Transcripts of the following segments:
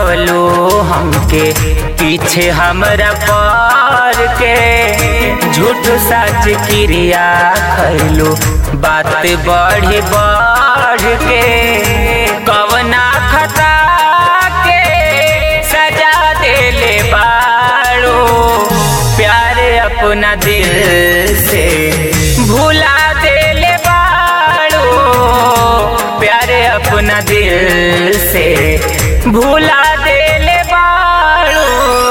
लगवलो हमके पीछे हमरा पर के झूठ सच क्रिया खैलो बात बढ़ बढ़ के कवना खता के सजा देले बाड़ो प्यार अपना दिल से भुला देले बाड़ो प्यार अपना दिल से भुला देले बाड़ो।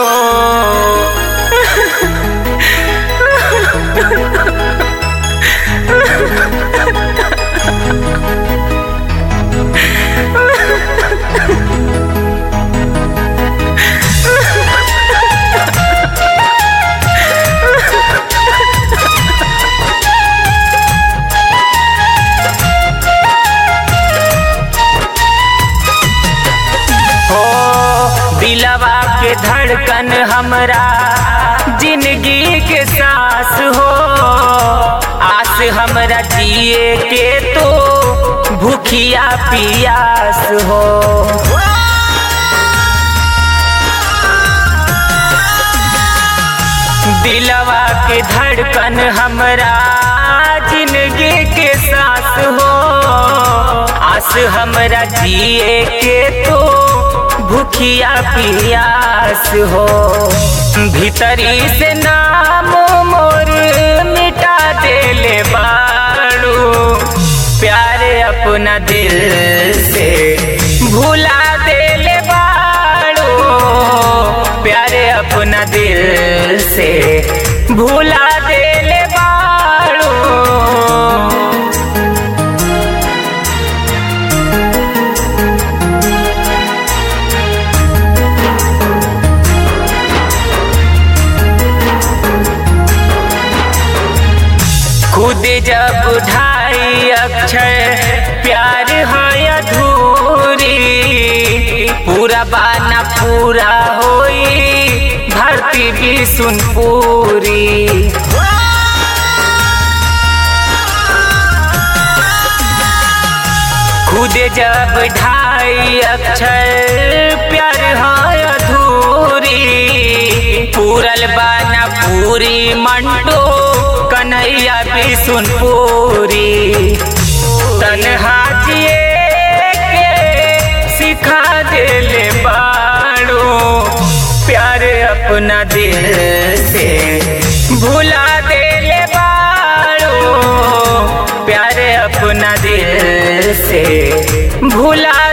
दिलवा के धड़कन हमरा जिंदगी के सांस हो आस हमरा जिए के तो भूखिया पियास हो। दिलवा के धड़कन हमरा जिंदगी के सांस हो आस हमरा जिए के तो भूखिया पियास हो। भीतरी से नाम मोर मिटा देले बाड़ू प्यार अपना दिल से भुला देले बाड़ू प्यार अपना दिल से भुला देले बाड़ू। खुद जब ढाई अक्षर प्यार है अधूरी पूरा बाना पूरा होई भरती भी सुन पूरी। खुद जब ढाई अक्षर प्यार है अधूरी पूरल बाना पूरी मंटो कन्हैया भी सुन पूरी। तन्हा जिए के सिखा देले बाड़ो प्यार अपना दिल से भुला देले बाड़ो प्यार अपना दिल से भुला